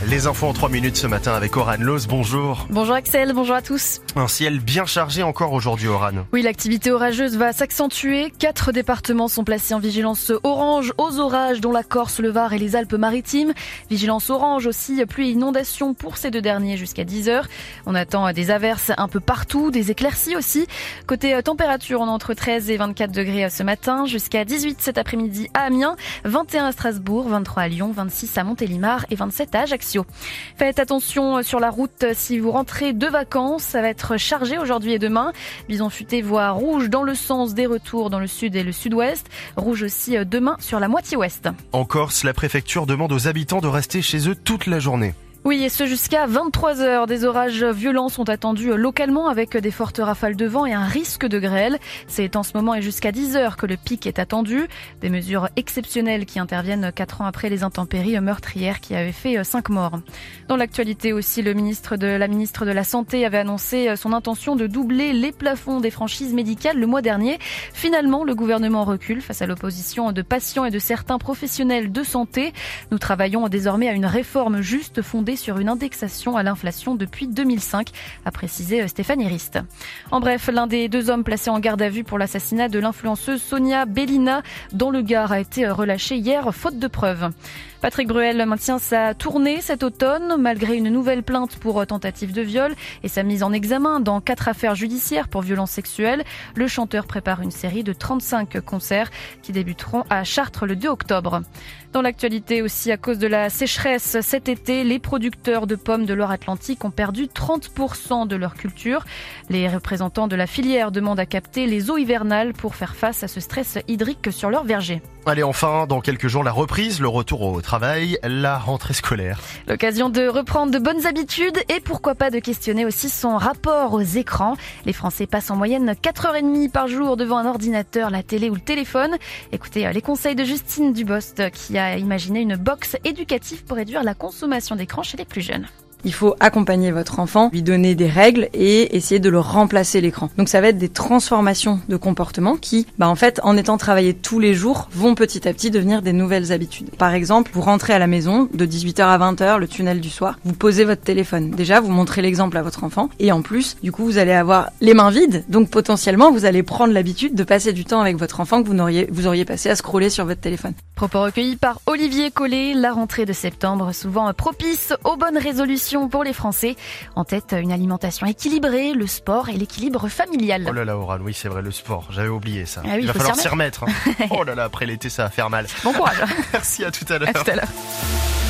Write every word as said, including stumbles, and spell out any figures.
Les infos en trois minutes ce matin avec Aurane Lose. Bonjour. Bonjour Axel, bonjour à tous. Un ciel bien chargé encore aujourd'hui, Aurane. Oui, l'activité orageuse va s'accentuer. Quatre départements sont placés en vigilance orange aux orages, dont la Corse, le Var et les Alpes-Maritimes. Vigilance orange aussi, pluie et inondation pour ces deux derniers jusqu'à dix heures. On attend des averses un peu partout, des éclaircies aussi. Côté température, on est entre treize et vingt-quatre degrés ce matin, jusqu'à dix-huit cet après-midi à Amiens, vingt et un à Strasbourg, vingt-trois à Lyon, vingt-six à Montélimar et vingt-sept à Ajaccio. Faites attention sur la route si vous rentrez de vacances, ça va être chargé aujourd'hui et demain. Bison futé voie rouge dans le sens des retours dans le sud et le sud-ouest. Rouge aussi demain sur la moitié ouest. En Corse, la préfecture demande aux habitants de rester chez eux toute la journée. Oui, et ce jusqu'à vingt-trois heures. Des orages violents sont attendus localement avec des fortes rafales de vent et un risque de grêle. C'est en ce moment et jusqu'à dix heures que le pic est attendu. Des mesures exceptionnelles qui interviennent quatre ans après les intempéries meurtrières qui avaient fait cinq morts. Dans l'actualité aussi, le ministre de la ministre de la Santé avait annoncé son intention de doubler les plafonds des franchises médicales le mois dernier. Finalement, le gouvernement recule face à l'opposition de patients et de certains professionnels de santé. Nous travaillons désormais à une réforme juste fondée sur une indexation à l'inflation depuis deux mille cinq, a précisé Stéphane Hirst. En bref, l'un des deux hommes placés en garde à vue pour l'assassinat de l'influenceuse Sonia Bellina dans le Gard a été relâché hier, faute de preuves. Patrick Bruel maintient sa tournée cet automne, malgré une nouvelle plainte pour tentative de viol et sa mise en examen dans quatre affaires judiciaires pour violences sexuelles. Le chanteur prépare une série de trente-cinq concerts qui débuteront à Chartres le deux octobre. Dans l'actualité aussi, à cause de la sécheresse cet été, les producteurs de pommes de Loire-Atlantique ont perdu trente pour cent de leur culture. Les représentants de la filière demandent à capter les eaux hivernales pour faire face à ce stress hydrique sur leurs vergers. Allez, enfin, dans quelques jours, la reprise, le retour au travail, la rentrée scolaire. L'occasion de reprendre de bonnes habitudes et pourquoi pas de questionner aussi son rapport aux écrans. Les Français passent en moyenne quatre heures trente par jour devant un ordinateur, la télé ou le téléphone. Écoutez les conseils de Justine Dubost qui a imaginé une box éducative pour réduire la consommation d'écran chez les plus jeunes. Il faut accompagner votre enfant, lui donner des règles et essayer de le remplacer l'écran. Donc ça va être des transformations de comportement qui, bah en fait, en étant travaillées tous les jours, vont petit à petit devenir des nouvelles habitudes. Par exemple, vous rentrez à la maison de dix-huit heures à vingt heures, le tunnel du soir, vous posez votre téléphone. Déjà, vous montrez l'exemple à votre enfant et en plus, du coup, vous allez avoir les mains vides. Donc potentiellement, vous allez prendre l'habitude de passer du temps avec votre enfant que vous n'auriez, vous auriez passé à scroller sur votre téléphone. Propos recueillis par Olivier Collet, la rentrée de septembre, souvent propice aux bonnes résolutions pour les Français. En tête, une alimentation équilibrée, le sport et l'équilibre familial. Oh là là, Aurane, oui, c'est vrai, le sport. J'avais oublié ça. Ah oui, il va faut falloir s'y s'y remettre. Hein. Oh là là, après l'été, ça va faire mal. Bon courage. Merci, à tout à l'heure. À tout à l'heure.